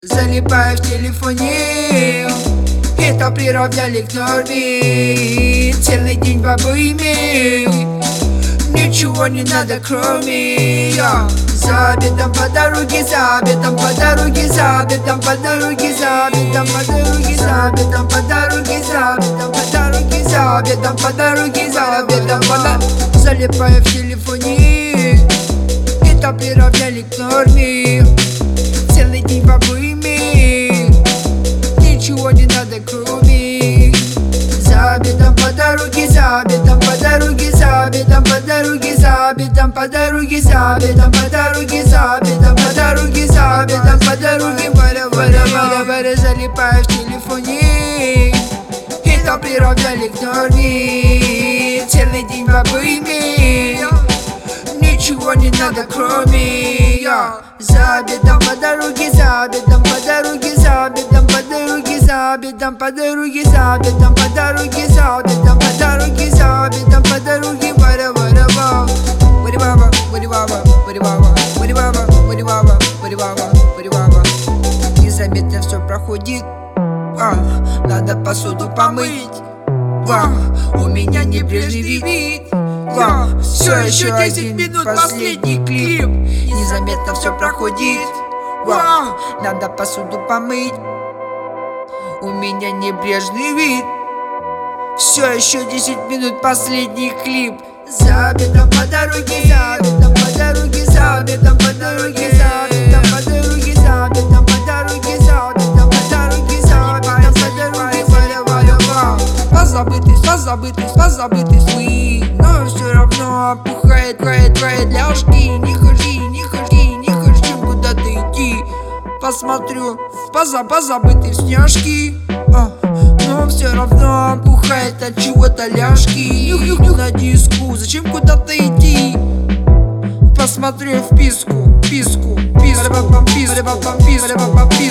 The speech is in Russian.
Залипаю в телефоне, это приравняли к норме. Целый день бабу имею, ничего не надо кроме за обедом по дороге, за обедом по дороге, за обедом по дороге, за обедом по дороге, за обедом по дороге, за обедом по дороге, за обедом по дороге, за обедом по дороге. Залипаю в телефоне, это приравняли к норме. Целый день бабу имею, ничего не надо кроме за обедом по дороге, за обедом по дороге, за обедом по дороге, за обедом по дороге, за обедом по дороге, за обедом по дороге, за обедом по дороге. Вара-вара-вара-вара, залипаю в телефоне, это приравняли к норме. Целый день бабу имею, ничего не надо кроме за обедом по дороге, за обедом по дороге, за обедом по дороге, за обедом по дороге, за обедом по дороге, за обедом по дороге, за обедом по дороге. Вара-вара-ва, вари-вава, вари-вава, вари-вава, вари-вава, вари-вава, вари-вава, вари-вава. Незаметно все проходит, надо посуду помыть, у меня небрежный вид. Все еще 10 минут, последний клип. Незаметно все проходит, надо посуду помыть, у меня небрежный вид. Все еще 10 минут, последний клип. За обедом по дороге, за обедом по дороге, за обедом по дороге, за обедом по дороге, за обедом по дороге, за обедом по дороге, за обедом по дороге. Позабытый свои, но все равно опухает, крает ляжки. Не хожи, куда ты идти. Посмотрю позабытые сняшки, но все равно опухает от чего-то ляжки. На диску, зачем куда-то идти? Посмотрю вписку,